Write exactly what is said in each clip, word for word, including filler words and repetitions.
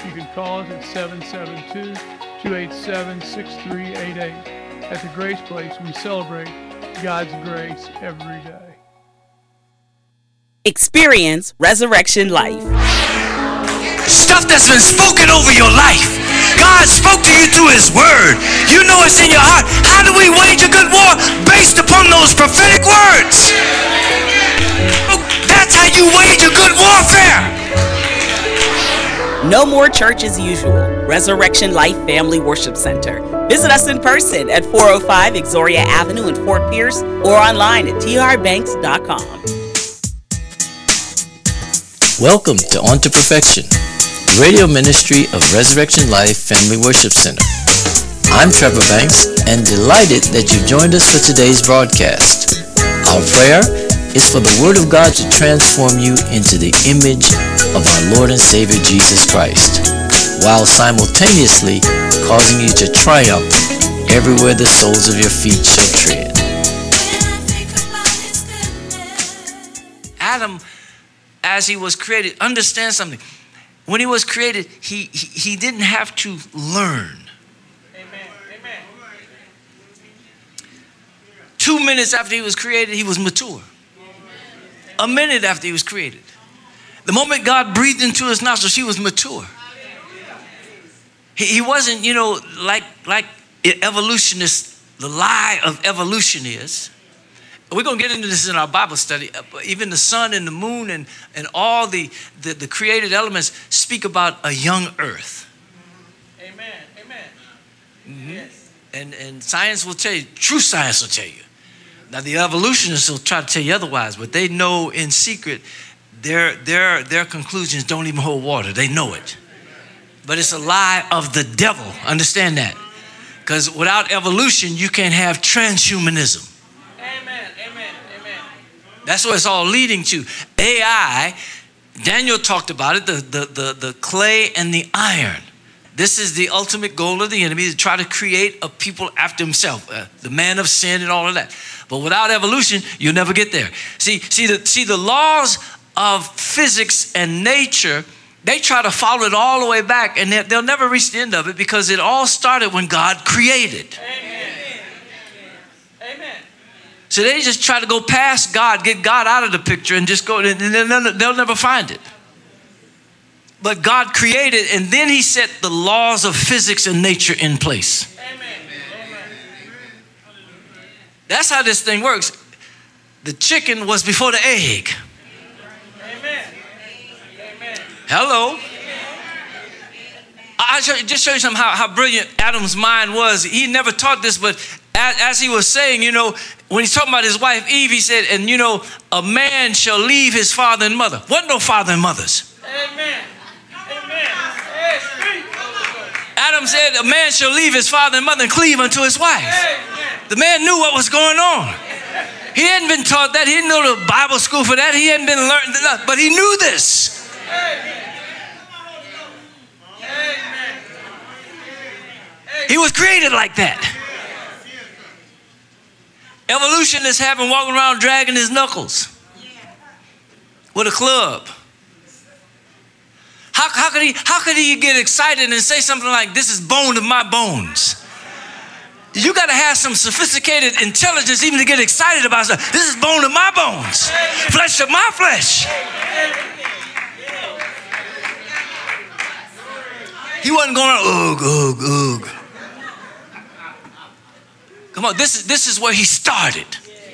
you can call us at seven seven two, two eight seven, six three eight eight. At the Grace Place, we celebrate God's grace every day. Experience Resurrection Life. Stuff that's been spoken over your life. God spoke to you through his word. You know it's in your heart. How do we wage a good war? Based upon those prophetic words. That's how you wage a good warfare. No more church as usual. Resurrection Life Family Worship Center. Visit us in person at four oh five Exoria Avenue in Fort Pierce or online at t r banks dot com. Welcome to On to Perfection, the radio ministry of Resurrection Life Family Worship Center. I'm Trevor Banks and delighted that you joined us for today's broadcast. Our prayer is for the Word of God to transform you into the image of our Lord and Savior Jesus Christ, while simultaneously causing you to triumph everywhere the soles of your feet shall tread. Adam, as he was created, understand something. When he was created, he, he, he didn't have to learn. Amen. Amen. Two minutes after he was created, he was mature. A minute after he was created. The moment God breathed into his nostrils, he was mature. He, he wasn't, you know, like, like evolutionists, the lie of evolution is. We're going to get into this in our Bible study. Even the sun and the moon and, and all the, the, the created elements speak about a young earth. Amen. Amen. Mm-hmm. Yes. And, and science will tell you, true science will tell you. Now, the evolutionists will try to tell you otherwise, but they know in secret their, their, their conclusions don't even hold water. They know it. But it's a lie of the devil. Understand that. Because without evolution, you can't have transhumanism. Amen. Amen. Amen. That's what it's all leading to. A I, Daniel talked about it, the, the, the, the clay and the iron. This is the ultimate goal of the enemy, to try to create a people after himself, uh, the man of sin and all of that. But without evolution, you'll never get there. See, see the, see the laws of physics and nature, they try to follow it all the way back, and they'll never reach the end of it because it all started when God created. Amen. Amen. So they just try to go past God, get God out of the picture, and just go, and they'll never find it. But God created, and then he set the laws of physics and nature in place. Amen. That's how this thing works. The chicken was before the egg. Amen. Hello. I'll show you, just show you some how, how brilliant Adam's mind was. He never taught this, but as, as he was saying, you know, when he's talking about his wife Eve, he said, and you know, a man shall leave his father and mother. Wasn't no father and mothers. Amen. Adam said, a man shall leave his father and mother and cleave unto his wife. The man knew what was going on. He hadn't been taught that. He didn't go to Bible school for that. He hadn't been learned, but he knew this. He was created like that. Evolutionists have him walking around dragging his knuckles with a club. How, how could he, how could he get excited and say something like, this is bone of my bones? You got to have some sophisticated intelligence even to get excited about stuff. This is bone of my bones, flesh of my flesh. He wasn't going, ugh, ugh, ugh. Come on, this is, this is where he started.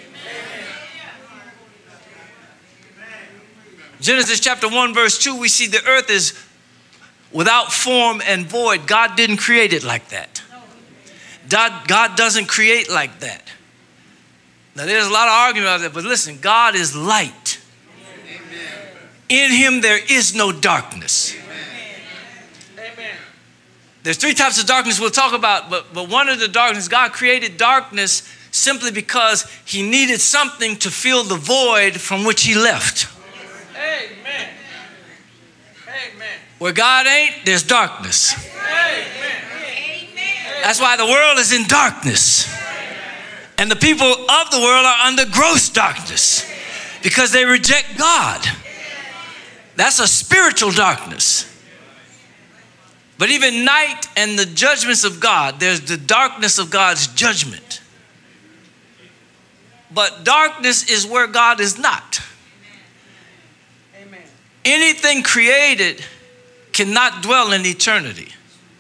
Genesis chapter one, verse two, we see the earth is without form and void. God didn't create it like that. God, God doesn't create like that. Now, there's a lot of argument about that, but listen, God is light. In him there is no darkness. Amen. There's three types of darkness we'll talk about, but, but one of the darkness, God created darkness simply because he needed something to fill the void from which he left. Amen. Amen. Where God ain't, there's darkness. Amen. That's why the world is in darkness. And the people of the world are under gross darkness because they reject God. That's a spiritual darkness. But even night and the judgments of God, there's the darkness of God's judgment. But darkness is where God is not. Amen. Anything created cannot dwell in eternity.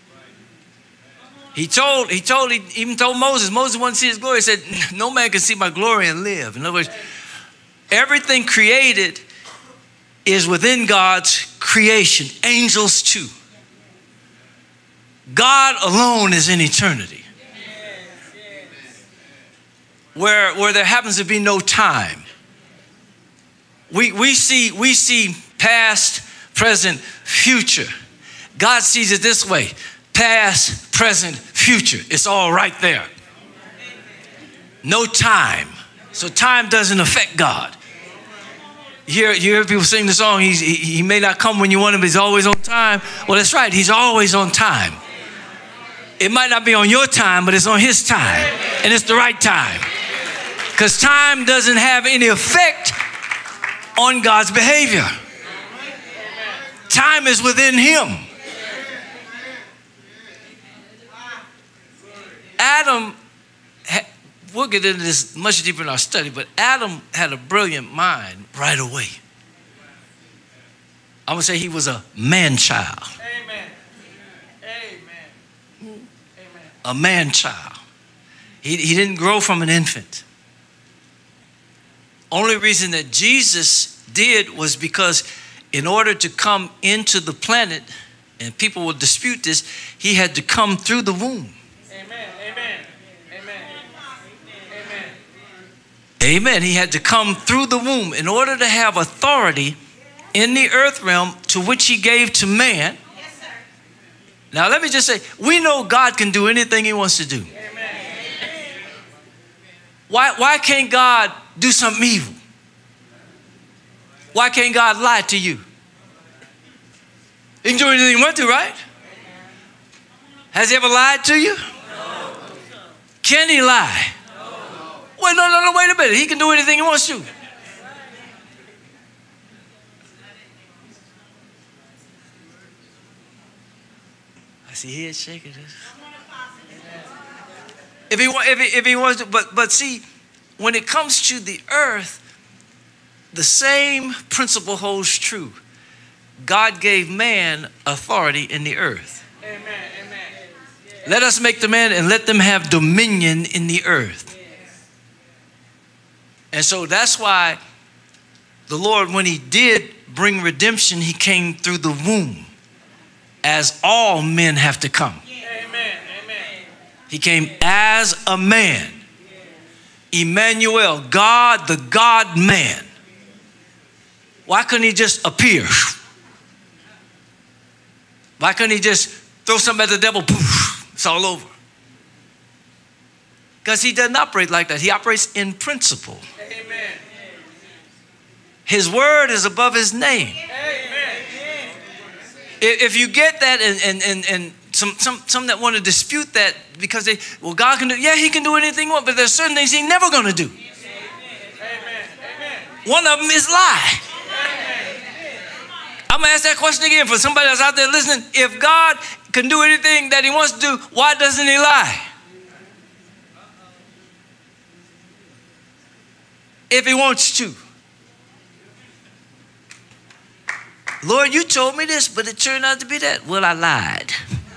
He told, he told, he even told Moses, Moses wanted to see his glory. He said, no man can see my glory and live. In other words, everything created is within God's creation, angels too. God alone is in eternity, where, where there happens to be no time. We, we, see, we see past, present, future. God sees it this way: past, present, future. It's all right there. No time. So time doesn't affect God. You hear, you hear people sing the song, he's, he, he may not come when you want him, but he's always on time. Well, that's right. He's always on time. It might not be on your time, but it's on his time. And it's the right time. Because time doesn't have any effect on God's behavior. Time is within him. Adam, we'll get into this much deeper in our study, but Adam had a brilliant mind right away. I'm going to say he was a man-child. Amen. Amen. A man-child. He, he didn't grow from an infant. Only reason that Jesus did was because in order to come into the planet, and people will dispute this, he had to come through the womb. Amen. Amen. Amen. Amen. Amen. He had to come through the womb in order to have authority in the earth realm to which he gave to man. Yes, sir. Now, let me just say, we know God can do anything he wants to do. Amen. Why, why can't God do something evil? Why can't God lie to you? He can do anything he wants to, right? Has he ever lied to you? No. Can he lie? No. Well, no, no, no, wait a minute. He can do anything he wants to. I see head shaking. If he, if he, if he wants to, but, but see, when it comes to the earth, the same principle holds true. God gave man authority in the earth. Amen, amen. Let us make the man and let them have dominion in the earth. And so that's why the Lord, when he did bring redemption, he came through the womb, as all men have to come. Amen, amen. He came as a man. Emmanuel, God, the God-man. Why couldn't he just appear? Why couldn't he just throw something at the devil? Poof, it's all over. Because he doesn't operate like that. He operates in principle. Amen. His word is above his name. Amen. If you get that, and, and, and, and some, some, some that want to dispute that because they, well, God can do, yeah, he can do anything he wants, but there's certain things he's never going to do. Amen. One of them is lie. I'm going to ask that question again for somebody that's out there listening. If God can do anything that he wants to do, why doesn't he lie? If he wants to. Lord, you told me this, but it turned out to be that. Well, I lied.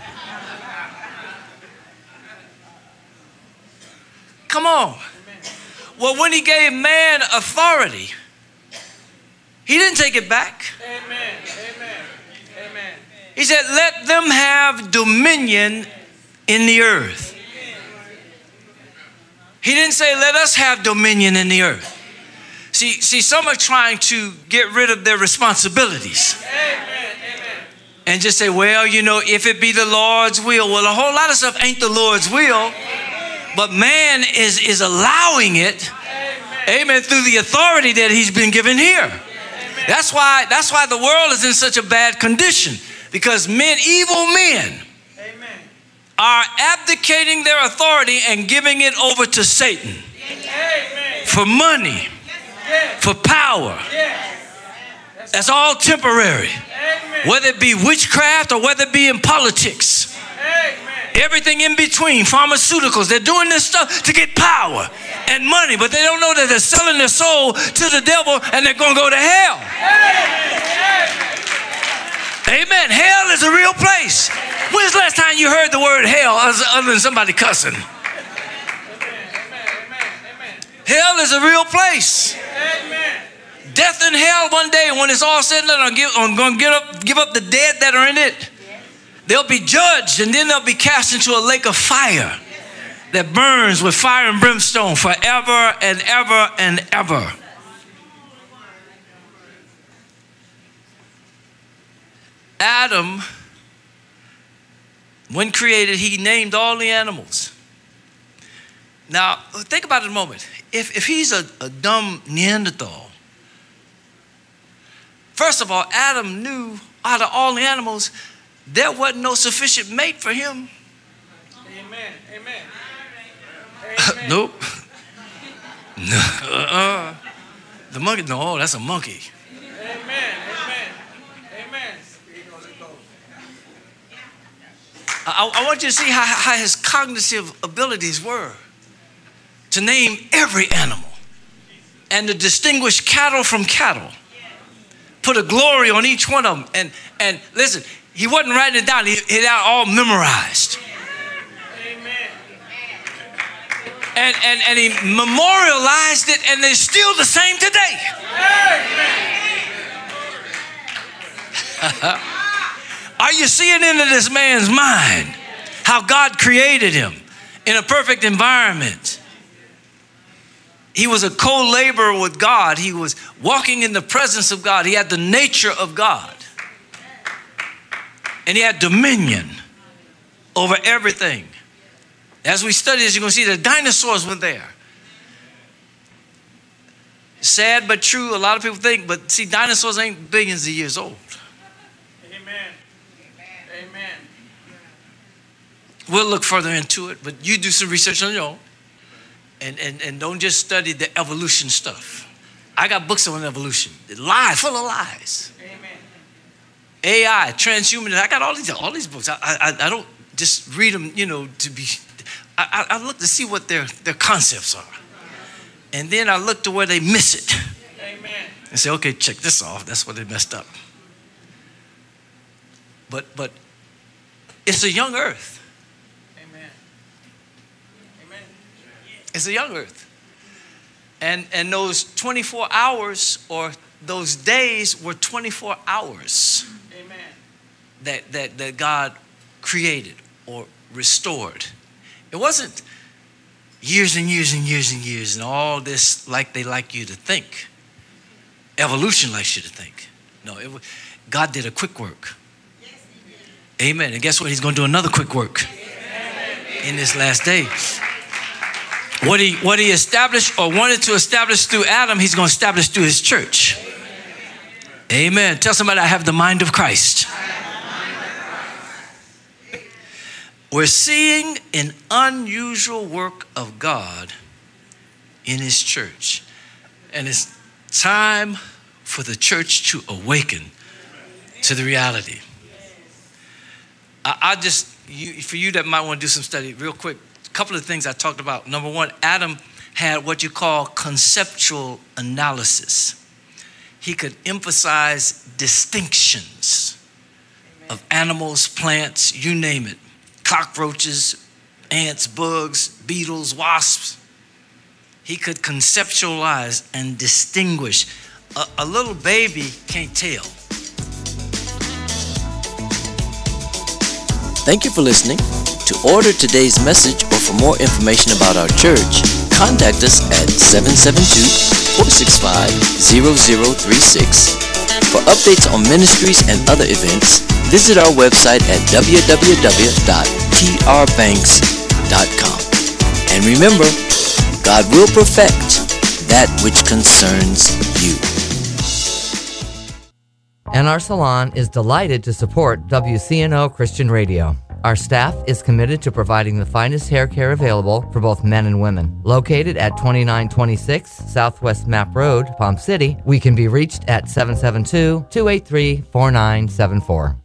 Come on. Well, when he gave man authority, he didn't take it back. Amen. Amen. Amen. He said, let them have dominion in the earth. He didn't say, let us have dominion in the earth. See, see, some are trying to get rid of their responsibilities. Amen. And just say, well, you know, if it be the Lord's will. Well, a whole lot of stuff ain't the Lord's will, but man is, is allowing it. Amen. Amen. Through the authority that he's been given here. That's why, that's why the world is in such a bad condition, because men, evil men, Amen, are abdicating their authority and giving it over to Satan. Amen. For money, yes, for power. Yes. That's all temporary. Amen. Whether it be witchcraft or whether it be in politics. Everything in between, pharmaceuticals, they're doing this stuff to get power and money, but they don't know that they're selling their soul to the devil and they're going to go to hell. Amen. Hell is a real place. When's the last time you heard the word hell other than somebody cussing? Hell is a real place. Death and hell one day, when it's all said and done, I'm going to give up, give up the dead that are in it. They'll be judged, and then they'll be cast into a lake of fire that burns with fire and brimstone forever and ever and ever. Adam, when created, he named all the animals. Now, think about it a moment. If, if he's a, a dumb Neanderthal, first of all, Adam knew out of all the animals, there wasn't no sufficient mate for him. Amen. Amen. Amen. Nope. No, uh-uh. The monkey, no, that's a monkey. Amen. Amen. Amen. I, I want you to see how, how his cognitive abilities were to name every animal and to distinguish cattle from cattle. Put a glory on each one of them. And, and listen, he wasn't writing it down. He had it all memorized. Amen. And, and, and he memorialized it, and they're still the same today. Are you seeing into this man's mind how God created him in a perfect environment? He was a co-laborer with God. He was walking in the presence of God. He had the nature of God. And he had dominion over everything. As we study this, you're going to see the dinosaurs were there. Sad but true. A lot of people think, but see, dinosaurs ain't billions of years old. Amen. Amen. We'll look further into it, but you do some research on your own. And, and, and don't just study the evolution stuff. I got books on evolution. Lies, full of lies. Amen. A I, transhumanism. I got all these all these books. I, I, I don't just read them, you know, to be. I, I look to see what their, their concepts are. And then I look to where they miss it. Amen. And say, okay, check this off. That's where they messed up. But, but it's a young earth. It's a young earth. And, and those twenty-four hours or those days were twenty-four hours. Amen. That, that, that God created or restored. It wasn't years and years and years and years and all this like they like you to think. Evolution likes you to think. No, it, God did a quick work. Yes, he did. Amen. And guess what? He's going to do another quick work. Amen. In this last day. What he, what he established or wanted to establish through Adam, he's going to establish through his church. Amen. Amen. Tell somebody, I have the mind of Christ. We're seeing an unusual work of God in his church. And it's time for the church to awaken to the reality. I, I just, you, for you that might want to do some study real quick, couple of things I talked about. Number one, Adam had what you call conceptual analysis. He could emphasize distinctions of animals, plants, you name it. Cockroaches, ants, bugs, beetles, wasps. He could conceptualize and distinguish. A, a little baby can't tell. Thank you for listening. To order today's message or for more information about our church, contact us at seven seven two, four six five, zero zero three six. For updates on ministries and other events, visit our website at w w w dot t r banks dot com. And remember, God will perfect that which concerns you. N R Salon is delighted to support W C N O Christian Radio. Our staff is committed to providing the finest hair care available for both men and women. Located at twenty-nine twenty-six Southwest Map Road, Palm City, we can be reached at seven seven two, two eight three, four nine seven four.